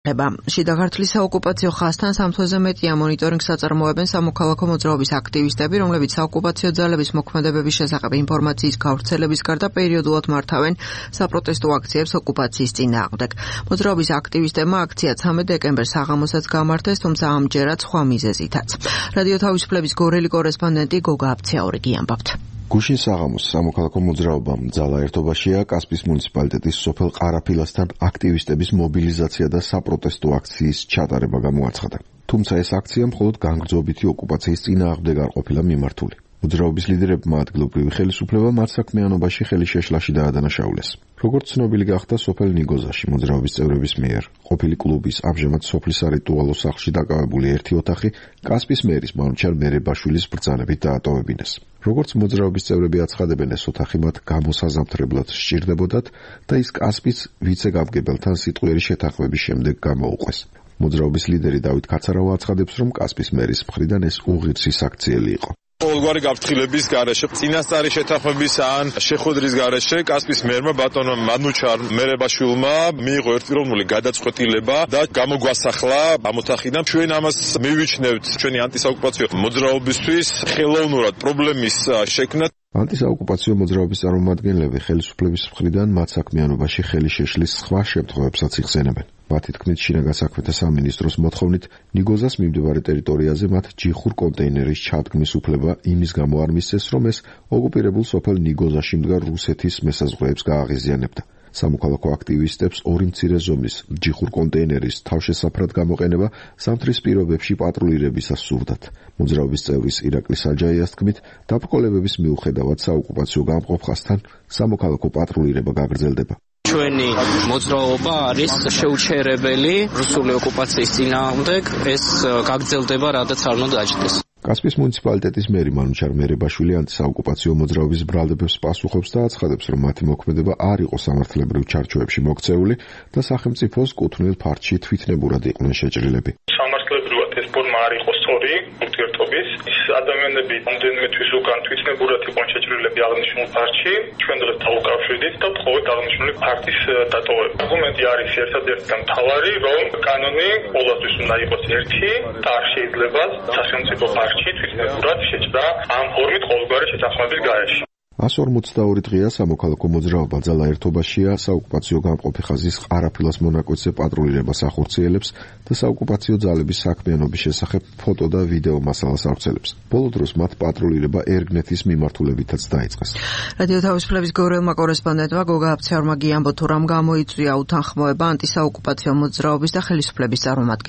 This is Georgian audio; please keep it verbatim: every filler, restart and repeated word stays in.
შიდა ქართლის საოკუპაციო ხაზთან სამთვეზე მეტია მონიტორინგს აწარმოებენ სამოქალაქო მოძრაობის აქტივისტები, რომლებიც საოკუპაციო ძალების მოქმედებების შესახებ ინფორმაციის გავრცელების გარდა პერიოდულად მართავენ საპროტესტო აქციებს ოკუპაციის წინააღმდეგ. მოძრაობის აქტივისტებმა აქცია ცამეტ დეკემბერს საღამოსაც გამართეს, თუმცა ამჯერად სხვა მიზეზითაც. რადიო თავისუფლების გორელი კორესპონდენტი გოგა აფციაურიგი ამბობთ. გუშინ საღამოს სამოქალაქო მოძრაობამ ძალა ერთობაშია კასპიის მუნიციპალიტეტის სოფელ ყარაფილასთან აქტივისტების მობილიზაცია და საპროტესტო აქციის ჩატარება გამოაცხადა. თუმცა ეს აქცია მხოლოდ განგრძობითი ოკუპაციის წინააღმდეგ არ ყოფილა მიმართული. მოძრაობის ლიდერებმა ადგილობრივი ხელისუფლება მათ საქმიანობაში ხელი შეშლაში დაადანაშაულეს. როგორც ცნობილი გახდა სოფელ ნიგოზაში მოძრაობის წევრების მიერ, ყოფილი კლუბის ამჟამად სოფლის არიტუალო სახლში დაკავებული ერთი ოთახი კასპიის მერის მანუჩარ მერებაშვილის ბრძანებით დაატოვებინეს. როგორც მოძრაობის წევრები აცხადებენ, ეს ოთახი მათ გამოსაზამთრებლად სჭირდებოდათ და ის კასპიის ვიცე-გამგებელთან სიტყვიერი შეთანხმების შემდეგ გამოუყვეს. მოძრაობის ლიდერი დავით კაცარავა აცხადებს, რომ კასპიის მერის მხრიდან ეს უღირსი საქციელი იყო. Olgari gafrთხილების გარეშე, წინასწარი შეთანხმების ან შეხვედრის გარეშე კასპიის მერმა ბატონო მანუჩარ მერებაშვილმა მიიღო ერთდროული გადაწყვეტილება და გამოგვასახლა ამ ოთახიდან. ჩვენ ამას მივიჩნევთ ჩვენი ანტისაოკუპაციო მოძრაობისთვის ხელოვნურად პრობლემის შექმნა. ანტისაოკუპაციო მოძრაობის წარმომადგენლები ხელისუფლების მხრიდან მათ საქმიანობაში ხელი შეშლის სხვა შემთხვევებსაც იხსენებენ. მათი თქმით, შინაგან საქმეთა სამინისტროს მოთხოვნით ნიგოზას მიმდებარე ტერიტორიაზე მათ ჯიხურ კონტეინერის ჩადგმის უფლება იმის გამო არ მისცეს, რომ ეს ოკუპირებულ სოფელ ნიგოზაში მდგარ რუსეთის მესაზღვრეებს გააღიზიანებდა. სამოქალაქო აქტივისტებს ორი მცირე ზომის ჯიხურ კონტეინერის თავშესაფრად გამოყენება ზამთრის პირობებში პატრულირებისას სურდათ. მოძრაობის წევრის ირაკლი საჯაიას თქმით, დაბრკოლებების მიუხედავად საოკუპაციო გამყოფ ხაზთან სამოქალაქო პატრულირება გაგრძელდება. ჩვენი მოძრაობა არის შეუჩერებელი რუსული ოკუპაციის წინააღმდეგ, ეს გაგრძელდება, რადგან არ უნდა დაჯდეს. კასპიის მუნიციპალიტეტის მერი მანუჩარ მერებაშვილი ანტისაოკუპაციო მოძრაობის ბრალდებებს პასუხობს და აცხადებს, რომ მათი მოქმედება არ იყო სამართლებრივ ჩარჩოებში მოქცეული და სახელმწიფოს კუთვნილ ფარჩში თვითნებურად იყვნენ შეჭრილები. სამართლებრივად ეს ფორმა არ იყო სწორი ურთიერთობის. ის ადამიანები რამდენიმე თვის უკან თვითნებურად იყვნენ შეჭრილები აღნიშნულ ფარჩში. ჩვენ დღეს დავუკავშირდით და ვთხოვეთ აღნიშნული ფარტის დატოვება. არგუმენტი არის ერთადერთი და მთავარი, რომ კანონი ყოველთვის უნდა იყოს ერთი და არ შეიძლება სახელმწიფო ფარჩში თვითნებურად შეჭრა ამ ფორმით ყოველგვარი შეთანხმების გარეშე. ას ორმოცდაორი დღეა სამოქალაქო მოძრაობა ძალა ერთობაშია საოკუპაციო გამყოფი ხაზის ყარაფილას მონაკვეთზე პატრულირებას ახორციელებს და საოკუპაციო ძალების საქმიანობის შესახებ ფოტო და ვიდეო მასალას ავრცელებს. ბოლო დროს მათ პატრულირება ერგნეთის მიმართულებითაც დაიწყეს. რადიო თავისუფლების გორელმა კორესპონდენტმა გოგა აფციაურმა გიამბო, თუ რამ გამოიწვია უთანხმოება ანტისაოკუპაციო მოძრაობის და ხელისუფლების წარმომადგენლებს.